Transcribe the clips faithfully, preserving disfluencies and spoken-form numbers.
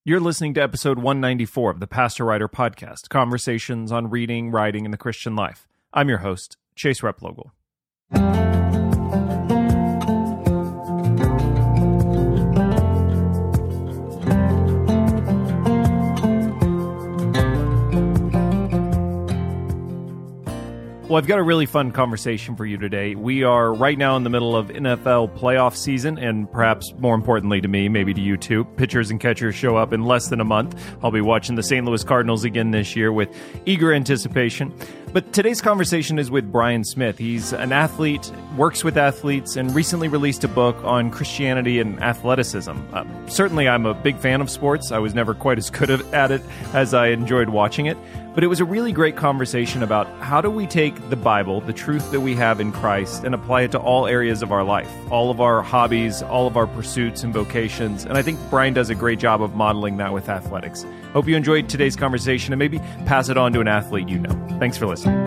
You're listening to episode one ninety-four of the Pastor Writer Podcast, conversations on reading, writing, and the Christian life. I'm your host, Chase Replogle. Well, I've got a really fun conversation for you today. We are right now in the middle of N F L playoff season, and perhaps more importantly to me, maybe to you too, pitchers and catchers show up in less than a month. I'll be watching the Saint Louis Cardinals again this year with eager anticipation. But today's conversation is with Brian Smith. He's an athlete, works with athletes, and recently released a book on Christianity and athleticism. Uh, certainly, I'm a big fan of sports. I was never quite as good at it as I enjoyed watching it. But it was a really great conversation about how do we take the Bible, the truth that we have in Christ, and apply it to all areas of our life, all of our hobbies, all of our pursuits and vocations. And I think Brian does a great job of modeling that with athletics. Hope you enjoyed today's conversation and maybe pass it on to an athlete you know. Thanks for listening.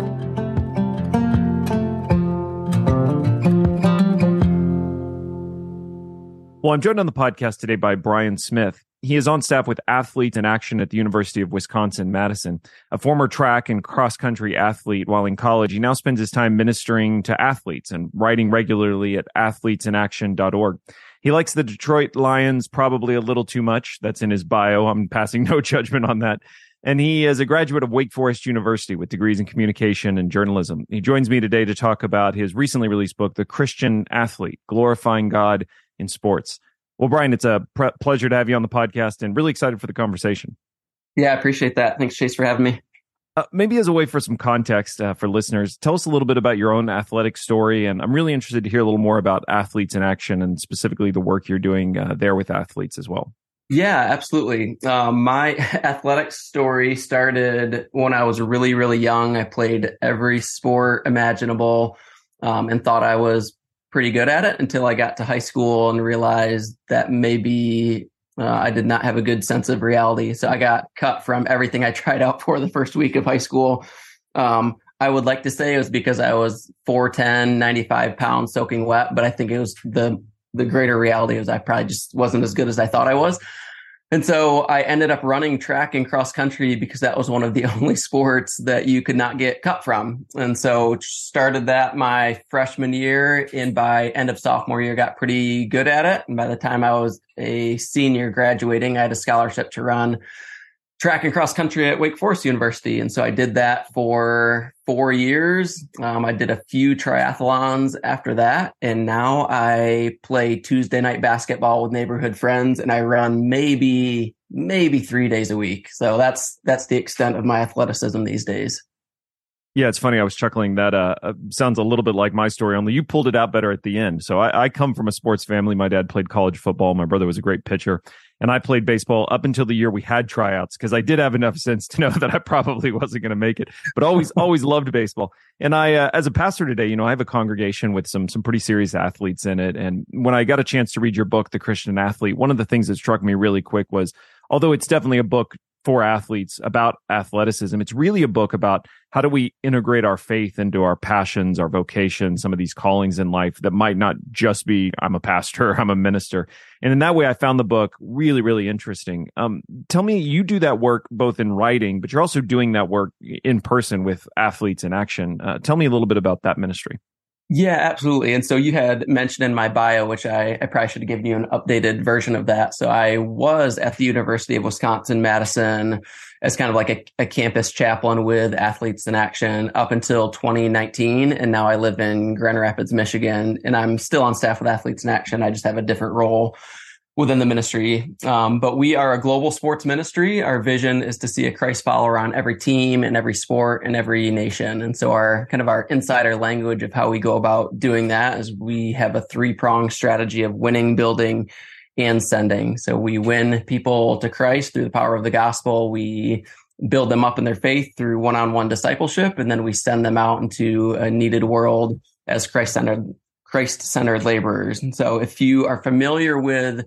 Well, I'm joined on the podcast today by Brian Smith. He is on staff with Athletes in Action at the University of Wisconsin-Madison. A former track and cross-country athlete while in college, he now spends his time ministering to athletes and writing regularly at athletes in action dot org. He likes the Detroit Lions probably a little too much. That's in his bio. I'm passing no judgment on that. And he is a graduate of Wake Forest University with degrees in communication and journalism. He joins me today to talk about his recently released book, The Christian Athlete, Glorifying God in Sports. Well, Brian, it's a pre- pleasure to have you on the podcast and really excited for the conversation. Yeah, I appreciate that. Thanks, Chase, for having me. Uh, maybe as a way for some context uh, for listeners, tell us a little bit about your own athletic story. And I'm really interested to hear a little more about Athletes in Action and specifically the work you're doing uh, there with athletes as well. Yeah, absolutely. Um, my athletic story started when I was really, really young. I played every sport imaginable um, and thought I was pretty good at it until I got to high school and realized that maybe uh, I did not have a good sense of reality. So I got cut from everything I tried out for the first week of high school. Um, I would like to say it was because I was four ten, ninety-five pounds soaking wet, but I think it was the the greater reality was I probably just wasn't as good as I thought I was. And so I ended up running track and cross country because that was one of the only sports that you could not get cut from. And so started that my freshman year, and by end of sophomore year, got pretty good at it. And by the time I was a senior graduating, I had a scholarship to run track and cross country at Wake Forest University. And so I did that for four years. Um, I did a few triathlons after that. And now I play Tuesday night basketball with neighborhood friends, and I run maybe, maybe three days a week. So that's, that's the extent of my athleticism these days. Yeah, it's funny. I was chuckling. That uh, uh, sounds a little bit like my story, only you pulled it out better at the end. So I, I come from a sports family. My dad played college football. My brother was a great pitcher. And I played baseball up until the year we had tryouts because I did have enough sense to know that I probably wasn't going to make it, but always, always loved baseball. And I, uh, as a pastor today, you know, I have a congregation with some, some pretty serious athletes in it. And when I got a chance to read your book, The Christian Athlete, one of the things that struck me really quick was, although it's definitely a book for athletes about athleticism, it's really a book about how do we integrate our faith into our passions, our vocations, some of these callings in life that might not just be, I'm a pastor, I'm a minister. And in that way, I found the book really, really interesting. Um, tell me, you do that work both in writing, but you're also doing that work in person with Athletes in Action. Uh, tell me a little bit about that ministry. Yeah, absolutely. And so you had mentioned in my bio, which I, I probably should have given you an updated version of that. So I was at the University of Wisconsin-Madison as kind of like a, a campus chaplain with Athletes in Action up until twenty nineteen. And now I live in Grand Rapids, Michigan, and I'm still on staff with Athletes in Action. I just have a different role within the ministry. Um, but we are a global sports ministry. Our vision is to see a Christ follower on every team and every sport and every nation. And so our kind of our insider language of how we go about doing that is we have a three-pronged strategy of winning, building, and sending. So we win people to Christ through the power of the gospel. We build them up in their faith through one-on-one discipleship, and then we send them out into a needed world as Christ-centered, Christ-centered laborers. And so if you are familiar with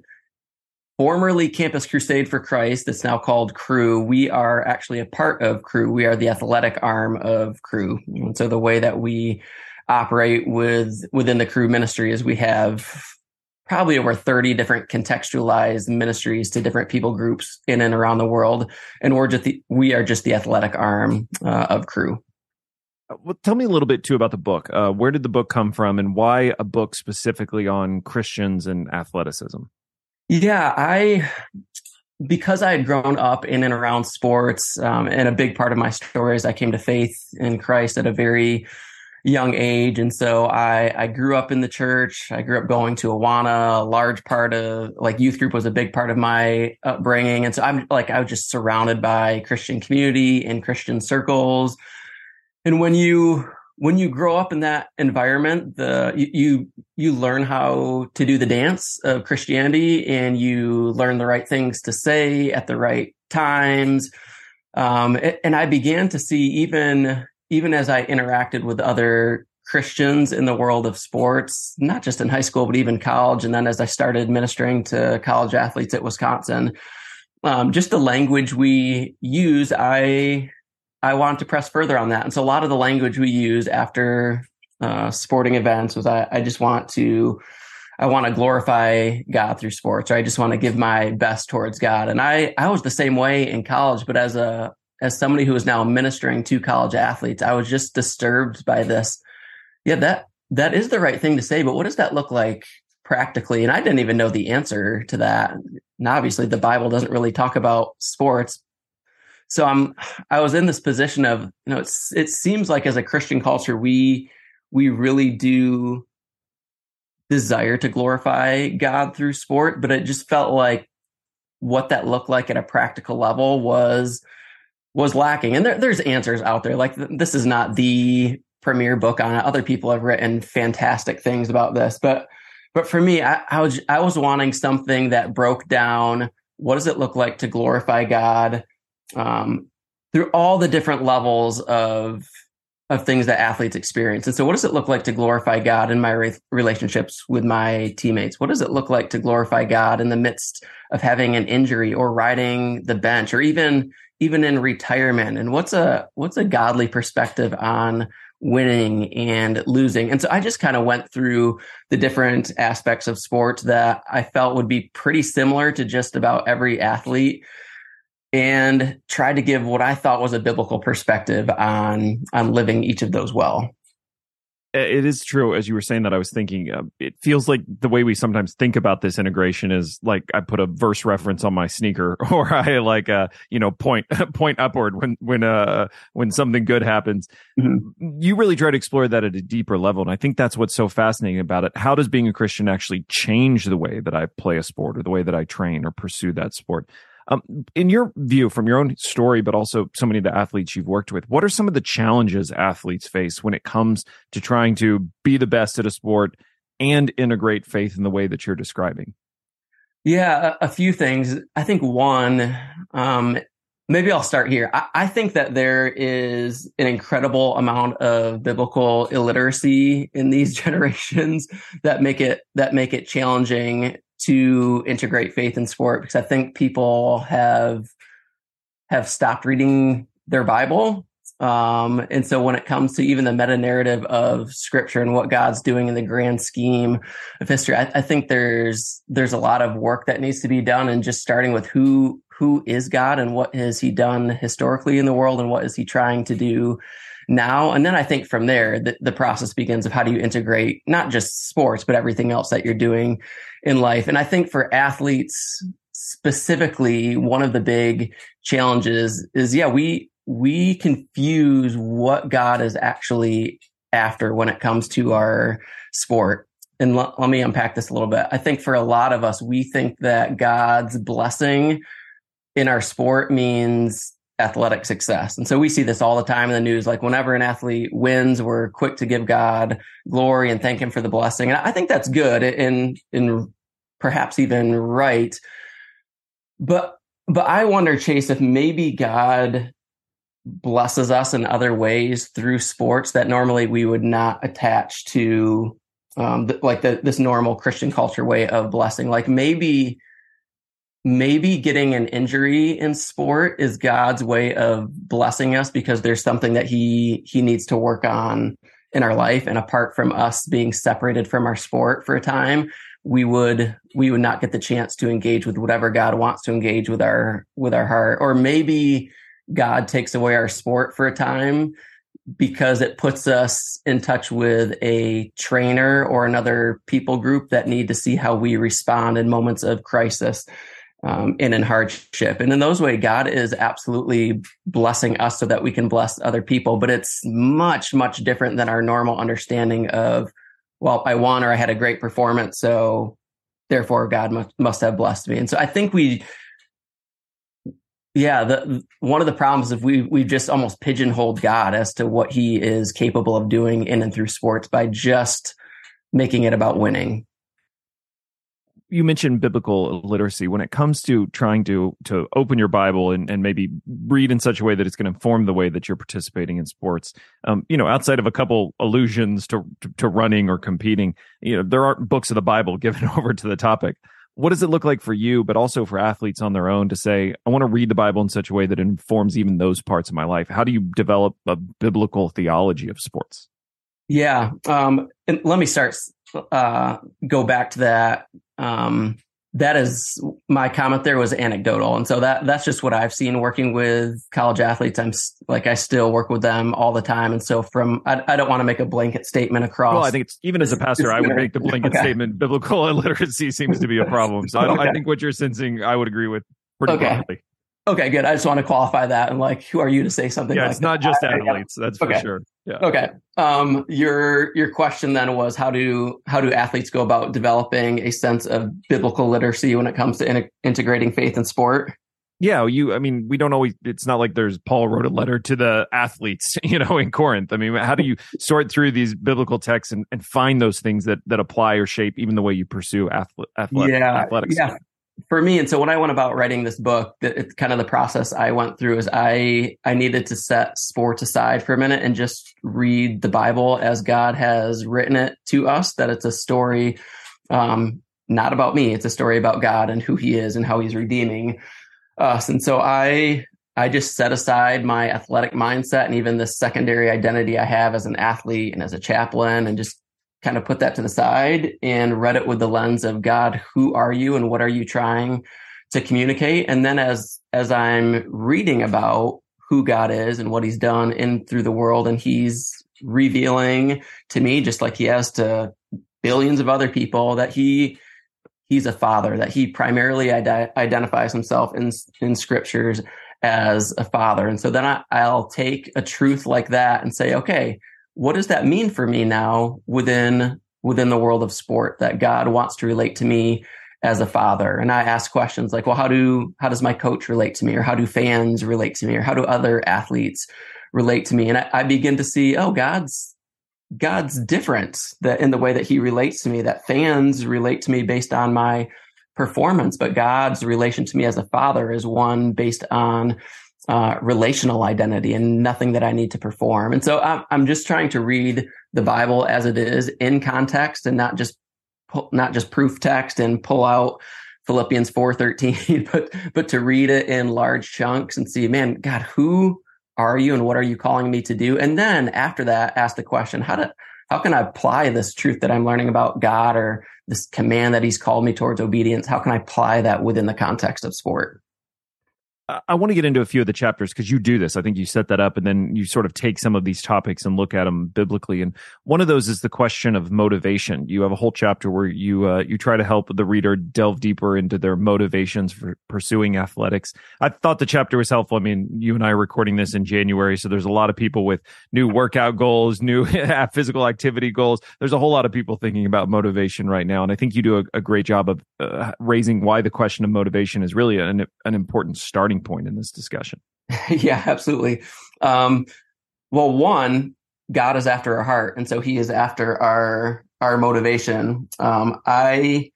formerly Campus Crusade for Christ, it's now called Cru. We are actually a part of Cru. We are the athletic arm of Cru. And so the way that we operate with within the Cru ministry is we have probably over thirty different contextualized ministries to different people groups in and around the world. And we're just the, we are just the athletic arm uh, of Cru. Well, tell me a little bit too about the book. Uh, where did the book come from, and why a book specifically on Christians and athleticism? Yeah, I, because I had grown up in and around sports, um, and a big part of my story is I came to faith in Christ at a very young age. And so I, I grew up in the church. I grew up going to Awana. A large part of like youth group was a big part of my upbringing. And so I'm like, I was just surrounded by Christian community and Christian circles. And when you, when you grow up in that environment, the, you, you, you learn how to do the dance of Christianity, and you learn the right things to say at the right times. Um, and I began to see even, even as I interacted with other Christians in the world of sports, not just in high school, but even college. And then as I started ministering to college athletes at Wisconsin, um, just the language we use, I, I wanted to press further on that. And so a lot of the language we use after uh, sporting events was I, I just want to, I want to glorify God through sports, or I just want to give my best towards God. And I, I was the same way in college, but as a, as somebody who is now ministering to college athletes, I was just disturbed by this. Yeah, that, that is the right thing to say, but what does that look like practically? And I didn't even know the answer to that. And obviously the Bible doesn't really talk about sports. So I'm, I was in this position of, you know, it's, it seems like as a Christian culture, we, we really do desire to glorify God through sport, but it just felt like what that looked like at a practical level was, was lacking. And there, there's answers out there. Like this is not the premier book on it. Other people have written fantastic things about this, but, but for me, I, I was, I was wanting something that broke down, what does it look like to glorify God um, through all the different levels of, of things that athletes experience. And so what does it look like to glorify God in my re- relationships with my teammates? What does it look like to glorify God in the midst of having an injury or riding the bench, or even, even in retirement? And what's a, what's a godly perspective on winning and losing? And so I just kind of went through the different aspects of sports that I felt would be pretty similar to just about every athlete, and tried to give what I thought was a biblical perspective on, on living each of those well. It is true. As you were saying that, I was thinking, uh, it feels like the way we sometimes think about this integration is like I put a verse reference on my sneaker, or I like, uh, you know, point, point upward when, when, uh, when something good happens. Mm-hmm. You really try to explore that at a deeper level. And I think that's what's so fascinating about it. How does being a Christian actually change the way that I play a sport, or the way that I train or pursue that sport? Um, in your view, from your own story, but also so many of the athletes you've worked with, what are some of the challenges athletes face when it comes to trying to be the best at a sport and integrate faith in the way that you're describing? Yeah, a, a few things. I think one, um, maybe I'll start here. I, I think that there is an incredible amount of biblical illiteracy in these generations that make it, that make it challenging to integrate faith in sport, because I think people have have stopped reading their Bible. Um, and so when it comes to even the meta narrative of Scripture and what God's doing in the grand scheme of history, I, I think there's there's a lot of work that needs to be done, and just starting with who who is God and what has He done historically in the world, and what is He trying to do now. And then I think from there, the, the process begins of how do you integrate not just sports, but everything else that you're doing in life. And I think for athletes specifically, one of the big challenges is, yeah, we, we confuse what God is actually after when it comes to our sport. And l- let me unpack this a little bit. I think for a lot of us, we think that God's blessing in our sport means athletic success. And so we see this all the time in the news. Like whenever an athlete wins, we're quick to give God glory and thank Him for the blessing. And I think that's good and, and perhaps even right. But, but I wonder, Chase, if maybe God blesses us in other ways through sports that normally we would not attach to, um, the, like the, this normal Christian culture way of blessing. Like maybe Maybe getting an injury in sport is God's way of blessing us, because there's something that he, he needs to work on in our life. And apart from us being separated from our sport for a time, we would we would not get the chance to engage with whatever God wants to engage with our with our heart. Or maybe God takes away our sport for a time because it puts us in touch with a trainer or another people group that need to see how we respond in moments of crisis um, and in hardship. And in those ways, God is absolutely blessing us so that we can bless other people. But it's much, much different than our normal understanding of, well, I won or I had a great performance, so therefore God must, must have blessed me. And so I think we Yeah, the one of the problems is we we've just almost pigeonholed God as to what he is capable of doing in and through sports by just making it about winning. You mentioned biblical literacy. When it comes to trying to to open your Bible and, and maybe read in such a way that it's going to inform the way that you're participating in sports, um, you know, outside of a couple allusions to, to to running or competing, you know, there aren't books of the Bible given over to the topic. What does it look like for you, but also for athletes on their own to say, I want to read the Bible in such a way that it informs even those parts of my life? How do you develop a biblical theology of sports? Yeah. Um, and let me start, uh, go back to that. Um, that is my comment there was anecdotal. And so that that's just what I've seen working with college athletes. I'm like, I still work with them all the time. And so from, I, I don't want to make a blanket statement across. Well, I think it's, even as a pastor, I would make the blanket okay. statement, biblical illiteracy seems to be a problem. So I, okay. I think what you're sensing, I would agree with pretty okay. broadly. Okay, good. I just want to qualify that. And like, who are you to say something yeah, like that? Yeah, it's not just athletes. That's for okay. sure. Yeah. Okay. Um, your your question then was how do how do athletes go about developing a sense of biblical literacy when it comes to in- integrating faith and sport? Yeah, you. I mean, we don't always. It's not like there's Paul wrote a letter to the athletes, you know, in Corinth. I mean, how do you sort through these biblical texts and, and find those things that that apply or shape even the way you pursue athlete, athletic, yeah, athletics? Yeah. For me, and so when I went about writing this book, it's kind of the process I went through is I I needed to set sports aside for a minute and just read the Bible as God has written it to us, that it's a story um, not about me. It's a story about God and who he is and how he's redeeming us. And so I I just set aside my athletic mindset and even the secondary identity I have as an athlete and as a chaplain and just kind of put that to the side and read it with the lens of God, who are you and what are you trying to communicate? And then as as I'm reading about who God is and what he's done in through the world, and he's revealing to me, just like he has to billions of other people, that he he's a father, that he primarily ide- identifies himself in in scriptures as a father. And so then I, I'll take a truth like that and say, okay, what does that mean for me now within within the world of sport, that God wants to relate to me as a father? And I ask questions like, well, how do how does my coach relate to me? Or how do fans relate to me? Or how do other athletes relate to me? And I, I begin to see, oh, God's God's different that in the way that he relates to me, that fans relate to me based on my performance, but God's relation to me as a father is one based on Uh, relational identity and nothing that I need to perform. And so I'm, I'm just trying to read the Bible as it is in context and not just pull, not just proof text and pull out Philippians four thirteen, but but to read it in large chunks and see, man, God, who are you and what are you calling me to do? And then after that, ask the question, how do how can I apply this truth that I'm learning about God or this command that he's called me towards obedience? How can I apply that within the context of sport? I want to get into a few of the chapters because you do this. I think you set that up and then you sort of take some of these topics and look at them biblically. And one of those is the question of motivation. You have a whole chapter where you uh, you try to help the reader delve deeper into their motivations for pursuing athletics. I thought the chapter was helpful. I mean, you and I are recording this in January, so there's a lot of people with new workout goals, new physical activity goals. There's a whole lot of people thinking about motivation right now. And I think you do a, a great job of uh, raising why the question of motivation is really an, an important starting point in this discussion. Yeah, absolutely. Um, well, one, God is after our heart, and so he is after our our motivation. Um, I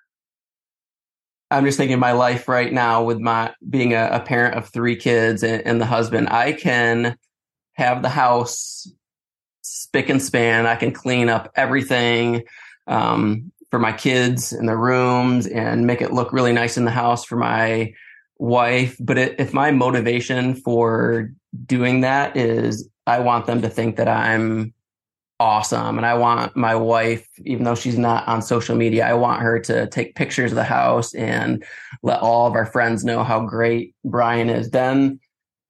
I'm just thinking my life right now with my being a, a parent of three kids and, and the husband. I can have the house spick and span. I can clean up everything um, for my kids in the rooms and make it look really nice in the house for my wife. But it, if my motivation for doing that is I want them to think that I'm awesome. And I want my wife, even though she's not on social media, I want her to take pictures of the house and let all of our friends know how great Brian is. Then,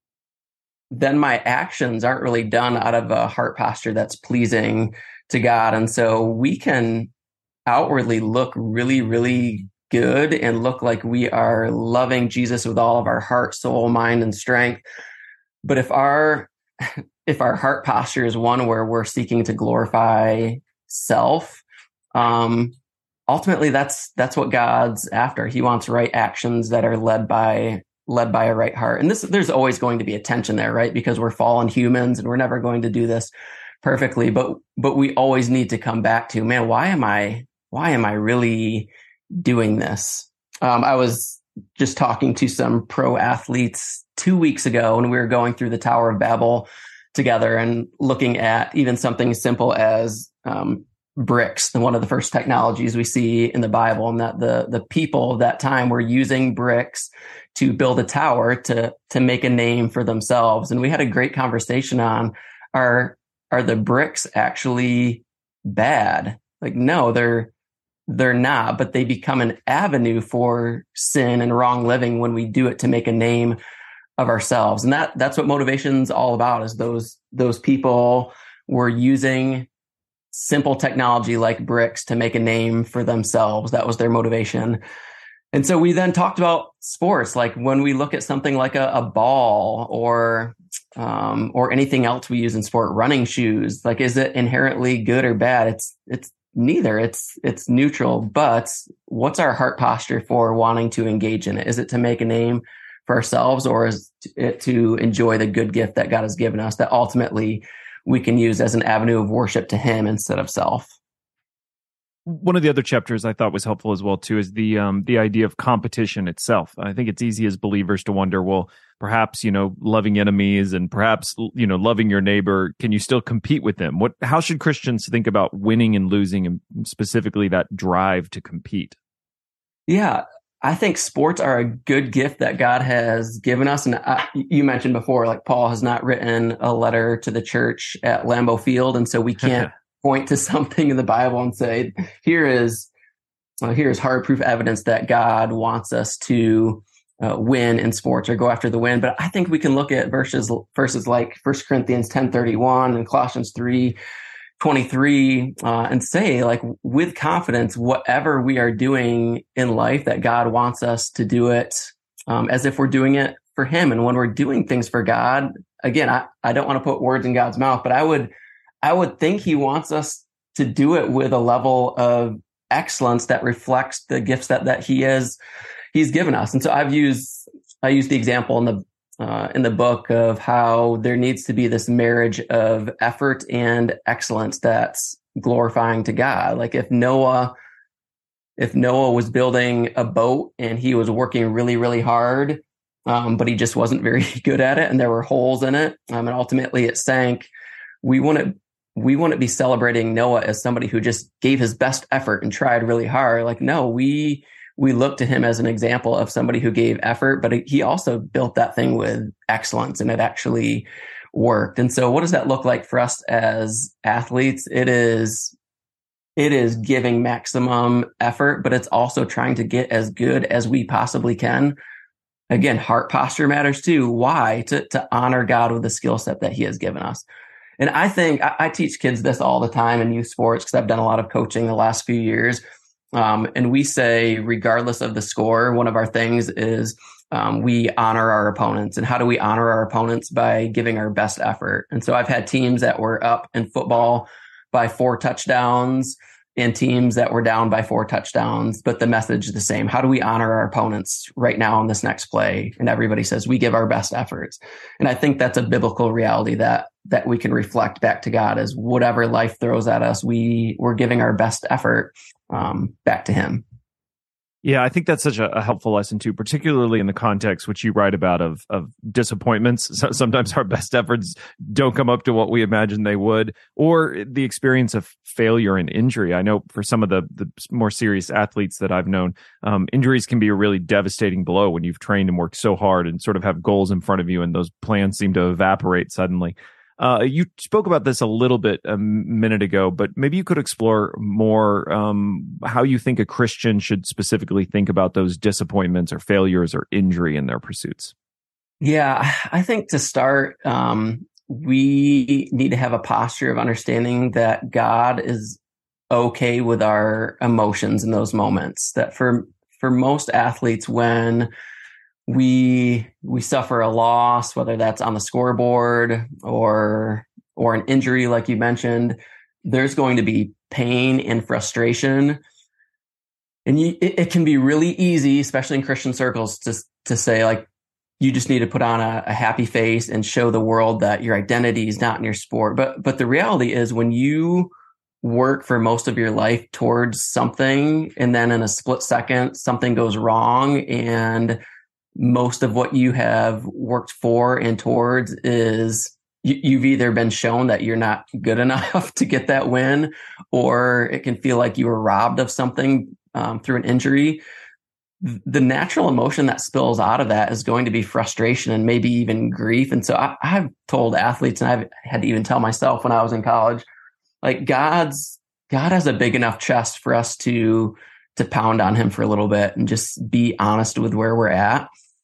then my actions aren't really done out of a heart posture that's pleasing to God. And so we can outwardly look really, really good and look like we are loving Jesus with all of our heart, soul, mind, and strength. But if our if our heart posture is one where we're seeking to glorify self, um, ultimately that's that's what God's after. He wants right actions that are led by led by a right heart. And this there's always going to be a tension there, right? Because we're fallen humans and we're never going to do this perfectly. But but we always need to come back to, man, why am I why am I really doing this? Um, I was just talking to some pro athletes two weeks ago, and we were going through the Tower of Babel together and looking at even something as simple as um, bricks, one of the first technologies we see in the Bible, and that the the people of that time were using bricks to build a tower to to make a name for themselves. And we had a great conversation on, are are the bricks actually bad? Like, no, they're they're not, but they become an avenue for sin and wrong living when we do it to make a name of ourselves. And that that's what motivation's all about, is those those people were using simple technology like bricks to make a name for themselves. That was their motivation. And so we then talked about sports, like when we look at something like a, a ball or um, or anything else we use in sport, running shoes, like, is it inherently good or bad? It's it's neither. It's it's neutral. But what's our heart posture for wanting to engage in it? Is it to make a name for ourselves, or is it to enjoy the good gift that God has given us that ultimately we can use as an avenue of worship to Him instead of self? One of the other chapters I thought was helpful as well too is the um, the idea of competition itself. I think it's easy as believers to wonder, well, perhaps, you know, loving enemies and perhaps, you know, loving your neighbor, can you still compete with them? What? How should Christians think about winning and losing, and specifically that drive to compete? Yeah, I think sports are a good gift that God has given us. And I, you mentioned before, like, Paul has not written a letter to the church at Lambeau Field, and so we can't point to something in the Bible and say, here is well, here is hard proof evidence that God wants us to uh, win in sports or go after the win. But I think we can look at verses verses like First Corinthians ten thirty-one and Colossians three twenty-three uh, and say, like, with confidence, whatever we are doing in life, that God wants us to do it um, as if we're doing it for Him. And when we're doing things for God, again, I, I don't want to put words in God's mouth, but I would I would think He wants us to do it with a level of excellence that reflects the gifts that that He is He's given us. And so I've used I used the example in the uh, in the book of how there needs to be this marriage of effort and excellence that's glorifying to God. Like, if Noah if Noah was building a boat and he was working really, really hard, um, but he just wasn't very good at it, and there were holes in it, um, and ultimately it sank, we wouldn't we wouldn't be celebrating Noah as somebody who just gave his best effort and tried really hard. Like, no, we we look to him as an example of somebody who gave effort, but he also built that thing with excellence, and it actually worked. And so what does that look like for us as athletes? It is It is giving maximum effort, but it's also trying to get as good as we possibly can. Again, heart posture matters too. Why? To, to honor God with the skill set that He has given us. And I think I, I teach kids this all the time in youth sports, because I've done a lot of coaching the last few years. Um, and we say, regardless of the score, one of our things is um, we honor our opponents. And how do we honor our opponents? By giving our best effort. And so I've had teams that were up in football by four touchdowns and teams that were down by four touchdowns, but the message is the same. How do we honor our opponents right now in this next play? And everybody says we give our best efforts. And I think that's a biblical reality that that we can reflect back to God, as whatever life throws at us, we we're giving our best effort um, back to Him. Yeah, I think that's such a, a helpful lesson too, particularly in the context which you write about of of disappointments. So sometimes our best efforts don't come up to what we imagined they would, or the experience of failure and injury. I know for some of the, the more serious athletes that I've known, um, injuries can be a really devastating blow when you've trained and worked so hard and sort of have goals in front of you, and those plans seem to evaporate suddenly. Uh, you spoke about this a little bit a minute ago, but maybe you could explore more um, how you think a Christian should specifically think about those disappointments or failures or injury in their pursuits. Yeah, I think to start, um, we need to have a posture of understanding that God is okay with our emotions in those moments. That for for most athletes, when we we suffer a loss, whether that's on the scoreboard or or an injury, like you mentioned, there's going to be pain and frustration. And you, it, it can be really easy, especially in Christian circles, to to say, like, you just need to put on a, a happy face and show the world that your identity is not in your sport. But but the reality is, when you work for most of your life towards something, and then in a split second something goes wrong, and most of what you have worked for and towards is you, you've either been shown that you're not good enough to get that win, or it can feel like you were robbed of something um, through an injury. The natural emotion that spills out of that is going to be frustration and maybe even grief. And so I, I've told athletes, and I've had to even tell myself when I was in college, like, God's God has a big enough chest for us to to pound on him for a little bit and just be honest with where we're at.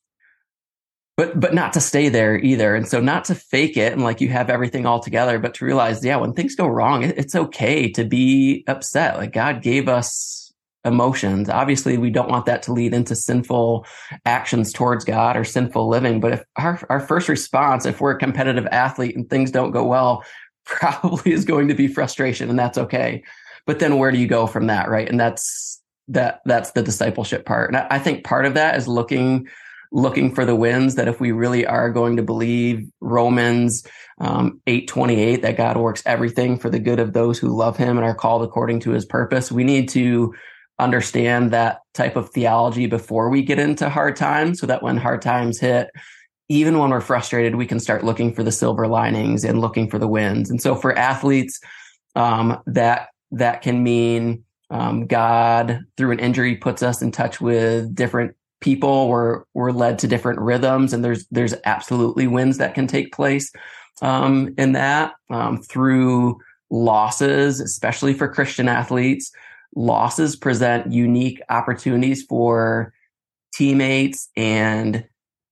But but not to stay there either. And so not to fake it and like you have everything all together, but to realize, yeah, when things go wrong, it, it's okay to be upset. Like, God gave us emotions. Obviously, we don't want that to lead into sinful actions towards God or sinful living. But if our, our first response, if we're a competitive athlete and things don't go well, probably is going to be frustration, and that's okay. But then where do you go from that, right? And that's that that's the discipleship part. And I, I think part of that is looking looking for the wins, that if we really are going to believe Romans um, eight twenty-eight, that God works everything for the good of those who love him and are called according to his purpose, we need to understand that type of theology before we get into hard times, so that when hard times hit, even when we're frustrated, we can start looking for the silver linings and looking for the wins. And so for athletes, um, that that can mean um, God, through an injury, puts us in touch with different people. We're we're led to different rhythms, and there's there's absolutely wins that can take place um, in that um, through losses, especially for Christian athletes. Losses present unique opportunities for teammates and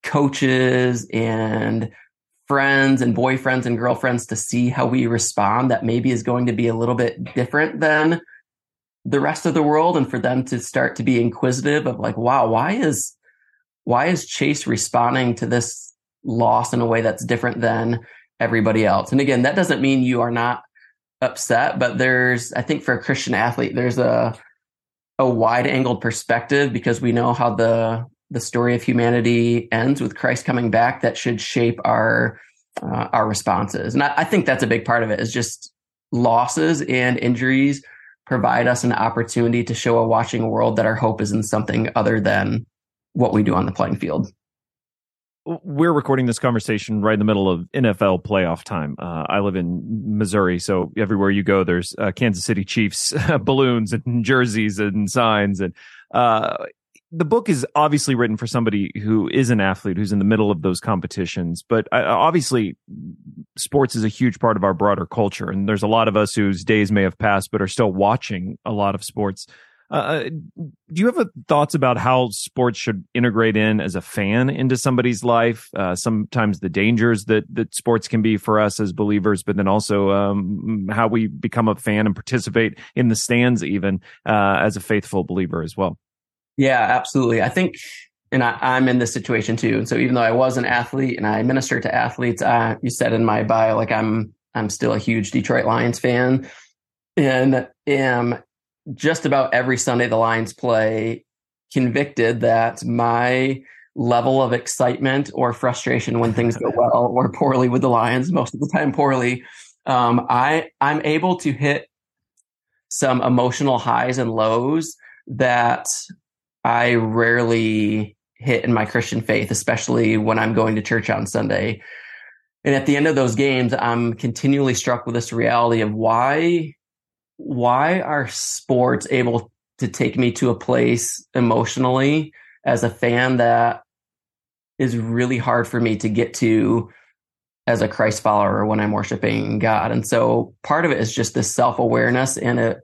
coaches and friends and boyfriends and girlfriends to see how we respond, that maybe is going to be a little bit different than the rest of the world, and for them to start to be inquisitive of like, wow, why is why is Chase responding to this loss in a way that's different than everybody else? And again, that doesn't mean you are not upset, but there's, I think for a Christian athlete, there's a a wide angled perspective, because we know how the the story of humanity ends with Christ coming back, that should shape our uh, our responses. And I, I think that's a big part of it, is just losses and injuries provide us an opportunity to show a watching world that our hope is in something other than what we do on the playing field. We're recording this conversation right in the middle of N F L playoff time. Uh, I live in Missouri, so everywhere you go, there's uh, Kansas City Chiefs balloons and jerseys and signs. And uh, the book is obviously written for somebody who is an athlete, who's in the middle of those competitions. But uh, obviously, sports is a huge part of our broader culture, and there's a lot of us whose days may have passed but are still watching a lot of sports. Uh, do you have a, thoughts about how sports should integrate in as a fan into somebody's life? Uh, sometimes the dangers that, that sports can be for us as believers, but then also um, how we become a fan and participate in the stands even uh, as a faithful believer as well. Yeah, absolutely. I think, and I, I'm in this situation too. And so even though I was an athlete and I minister to athletes, uh, you said in my bio, like I'm I'm still a huge Detroit Lions fan, and am just about every Sunday the Lions play convicted that my level of excitement or frustration when things go well or poorly with the Lions, most of the time poorly, um, I, I'm able to hit some emotional highs and lows that I rarely hit in my Christian faith, especially when I'm going to church on Sunday. And at the end of those games, I'm continually struck with this reality of why Why are sports able to take me to a place emotionally as a fan that is really hard for me to get to as a Christ follower when I'm worshiping God. And so part of it is just this self-awareness and a,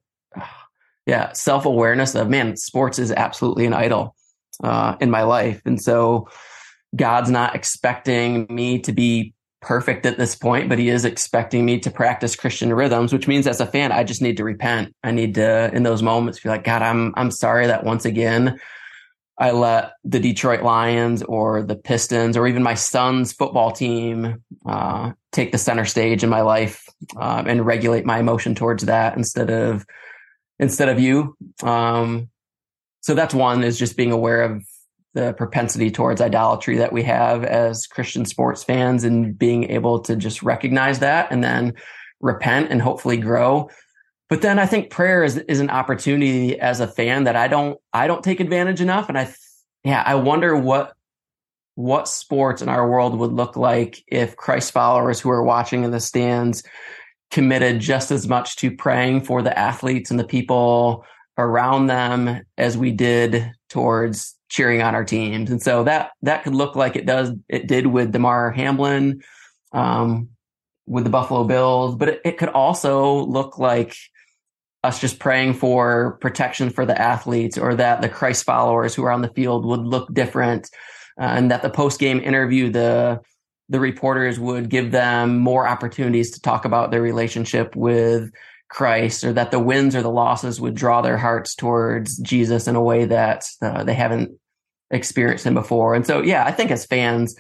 yeah, self-awareness of, man, sports is absolutely an idol uh, in my life. And so God's not expecting me to be perfect at this point, but he is expecting me to practice Christian rhythms, which means as a fan, I just need to repent. I need to, in those moments, be like, God, I'm, I'm sorry that once again, I let the Detroit Lions or the Pistons or even my son's football team uh, take the center stage in my life uh, and regulate my emotion towards that instead of instead of you. Um, so that's one, is just being aware of the propensity towards idolatry that we have as Christian sports fans, and being able to just recognize that and then repent and hopefully grow. But then I think prayer is, is an opportunity as a fan that I don't, I don't take advantage enough. And I, yeah, I wonder what, what sports in our world would look like if Christ followers who are watching in the stands committed just as much to praying for the athletes and the people around them as we did towards cheering on our teams. And so that, that could look like it does, it did with Damar Hamlin, um, with the Buffalo Bills, but it, it could also look like us just praying for protection for the athletes, or that the Christ followers who are on the field would look different, uh, and that the post-game interview, the the reporters would give them more opportunities to talk about their relationship with Christ, or that the wins or the losses would draw their hearts towards Jesus in a way that uh, they haven't experienced him before. And so, yeah, I think as fans,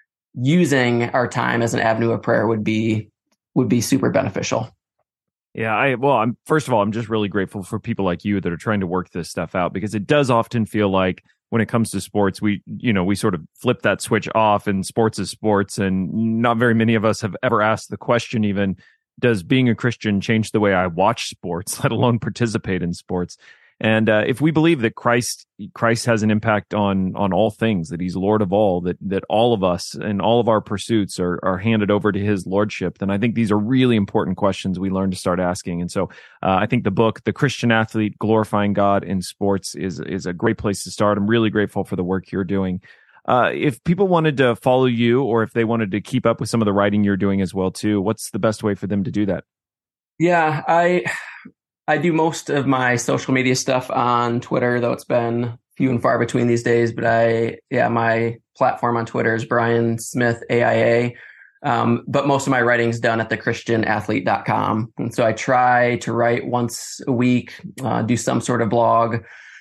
using our time as an avenue of prayer would be would be super beneficial. Yeah, I well, I'm first of all, I'm just really grateful for people like you that are trying to work this stuff out, because it does often feel like when it comes to sports, we, you know, we sort of flip that switch off, and sports is sports, and not very many of us have ever asked the question even, does being a Christian change the way I watch sports, let alone participate in sports? And uh, if we believe that Christ Christ has an impact on on all things, that he's Lord of all, that that all of us and all of our pursuits are are handed over to his lordship, then I think these are really important questions we learn to start asking. And so uh, I think the book, The Christian Athlete, Glorifying God in Sports, is is a great place to start. I'm really grateful for the work you're doing. Uh, if people wanted to follow you, or if they wanted to keep up with some of the writing you're doing as well too, what's the best way for them to do that? Yeah, I... I do most of my social media stuff on Twitter, though it's been few and far between these days. But I, yeah, my platform on Twitter is Brian Smith A I A. Um, but most of my writing's done at the christian athlete dot com. And so I try to write once a week, uh, do some sort of blog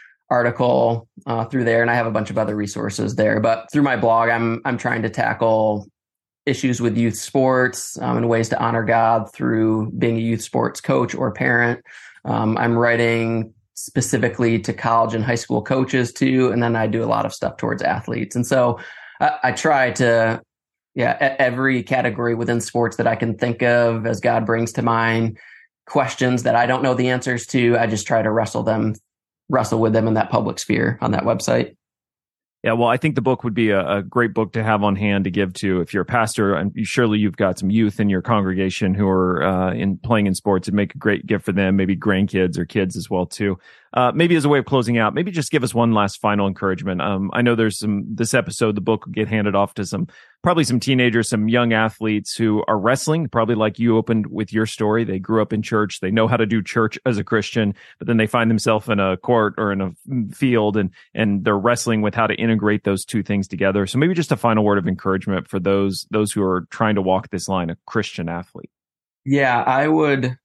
article uh, through there. And I have a bunch of other resources there. But through my blog, I'm I'm trying to tackle issues with youth sports um, and ways to honor God through being a youth sports coach or parent. Um, I'm writing specifically to college and high school coaches too. And then I do a lot of stuff towards athletes. And so I, I try to, yeah, every category within sports that I can think of as God brings to mind questions that I don't know the answers to. I just try to wrestle them, wrestle with them in that public sphere on that website. Yeah, well, I think the book would be a, a great book to have on hand to give to if you're a pastor, and surely you've got some youth in your congregation who are uh, in playing in sports. It'd make a great gift for them, maybe grandkids or kids as well too. Uh, maybe as a way of closing out, maybe just give us one last final encouragement. Um, I know there's some, this episode, the book will get handed off to some, probably some teenagers, some young athletes who are wrestling, probably like you opened with your story. They grew up in church. They know how to do church as a Christian, but then they find themselves in a court or in a field, and, and they're wrestling with how to integrate those two things together. So maybe just a final word of encouragement for those, those who are trying to walk this line, a Christian athlete. Yeah, I would,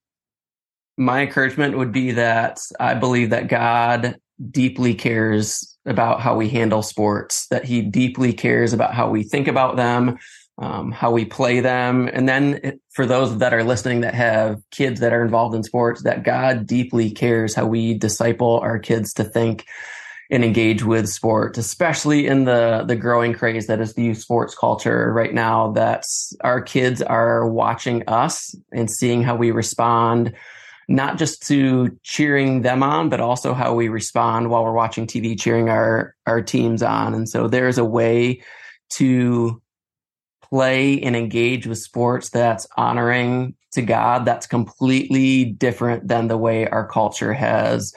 my encouragement would be that I believe that God deeply cares about how we handle sports, that he deeply cares about how we think about them, um, how we play them. And then it, for those that are listening that have kids that are involved in sports, that God deeply cares how we disciple our kids to think and engage with sports, especially in the, the growing craze that is the youth sports culture right now, that our kids are watching us and seeing how we respond, not just to cheering them on, but also how we respond while we're watching T V, cheering our, our teams on. And so there's a way to play and engage with sports that's honoring to God, that's completely different than the way our culture has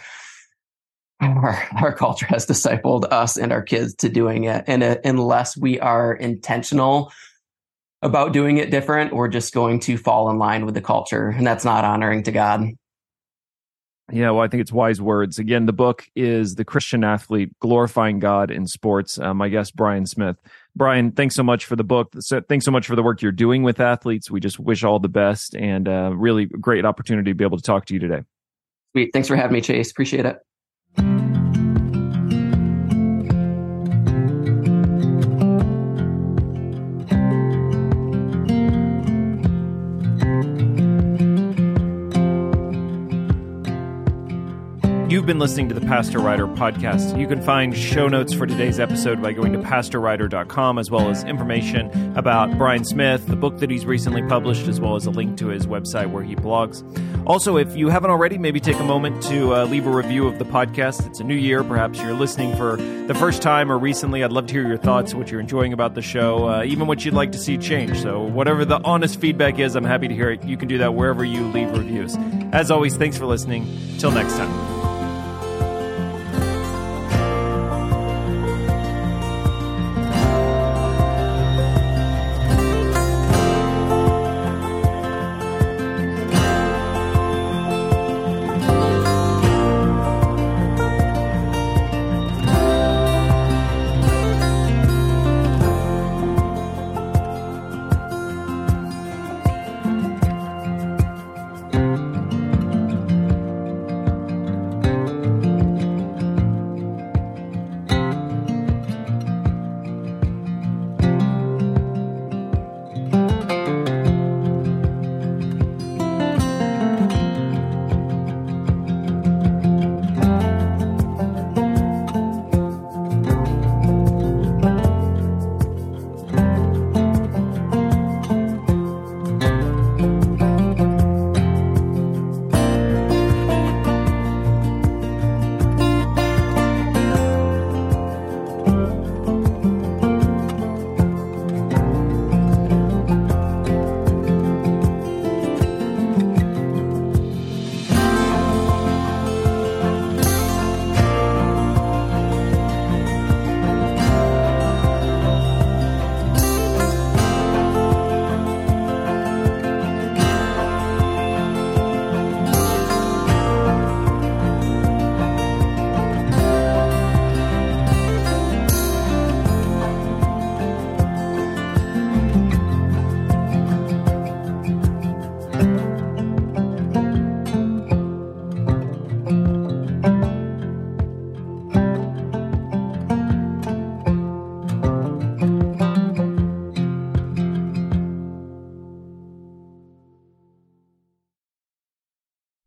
Our, our culture has discipled us and our kids to doing it. And uh, unless we are intentional about doing it different, we're just going to fall in line with the culture. And that's not honoring to God. Yeah, well, I think it's wise words. Again, the book is The Christian Athlete, Glorifying God in Sports. Uh, my guest, Brian Smith. Brian, thanks so much for the book. So, thanks so much for the work you're doing with athletes. We just wish all the best, and uh, really great opportunity to be able to talk to you today. Sweet. Thanks for having me, Chase. Appreciate it. You've been listening to the Pastor Writer podcast. You can find show notes for today's episode by going to pastor writer dot com, as well as information about Brian Smith, the book that he's recently published, as well as a link to his website where he blogs. Also, if you haven't already, maybe take a moment to uh, leave a review of the podcast. It's a new year. Perhaps you're listening for the first time or recently. I'd love to hear your thoughts, what you're enjoying about the show, uh, even what you'd like to see change. So whatever the honest feedback is, I'm happy to hear it. You can do that wherever you leave reviews. As always, thanks for listening. Till next time.